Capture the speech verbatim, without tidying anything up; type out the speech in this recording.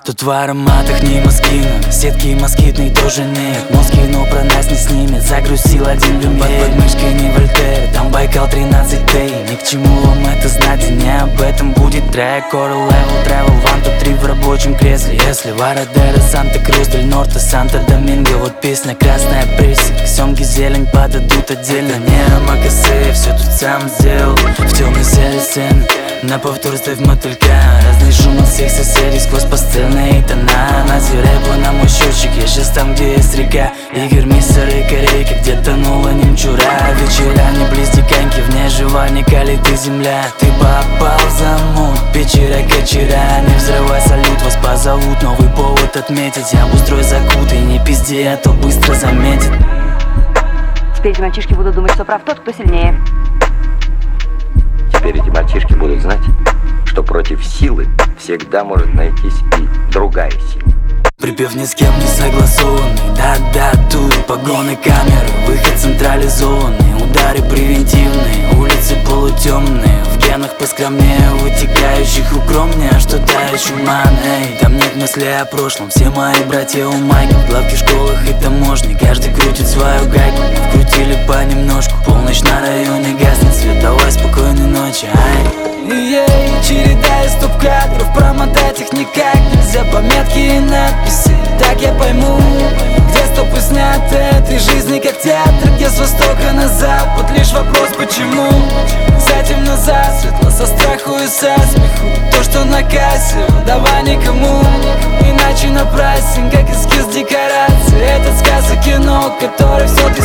Тут в ароматах не москина, сетки москитной тоже нет. Мозги, но про нас не снимет, загрузил один люмьер. Под подмышкой не Вольтер, там Байкал тринадцать Т. Ни к чему вам это знать, и не об этом будет трек. Coral Level, Travel, One, Two, Three в рабочем кресле. Если Варадера, Санта-Крус, Дель Норте, Санта-Доминго. Вот песня красная прессинг, семги зелень подадут отдельно. Не Амакасе, все тут сам сделал. В темной зале сцены, на повтор ставь мотылька. Разный шум от всех соседей сквозь пастельные тона. Нази рэпа на мой счетчик, я сейчас там, где есть река. Игорь, мистер и корейка, где тонула немчура. Вечера не близ диканьки, вне жевальника леты земля. Ты попал в замут, вечера кочера. Не взрывай салют, вас позовут, новый повод отметить. Я устрой закутай, не пизди, а то быстро заметит. Теперь эти мальчишки будут думать, что прав тот, кто сильнее. Теперь эти мальчишки будут знать, что против силы всегда может найтись и другая сила. Припев ни с кем не согласованный, да-да, тут погоны камеры, выход централизованный, удары превентивные, улицы полутемные, в генах поскромнее, вытекающих укромнее, что-то еще ман, эй, там нет мысли о прошлом, все мои братья у майков, главки в школах и таможни, каждый крутит свою гайку, мы вкрутили понемножку, полночь на районе гаснет свет, давай спокойной ночи, ай. Ей, череда из стоп-кадров, промотать их никак нельзя, пометки и надписи, так я пойму, где стопы сняты этой жизни как театр, где с востока на запад, лишь вопрос почему. Затем назад, светло со страху и со смеху, то, что на кассе, давай никому, иначе напрасен, как эскиз декорации. Этот сказ и кино, который все ты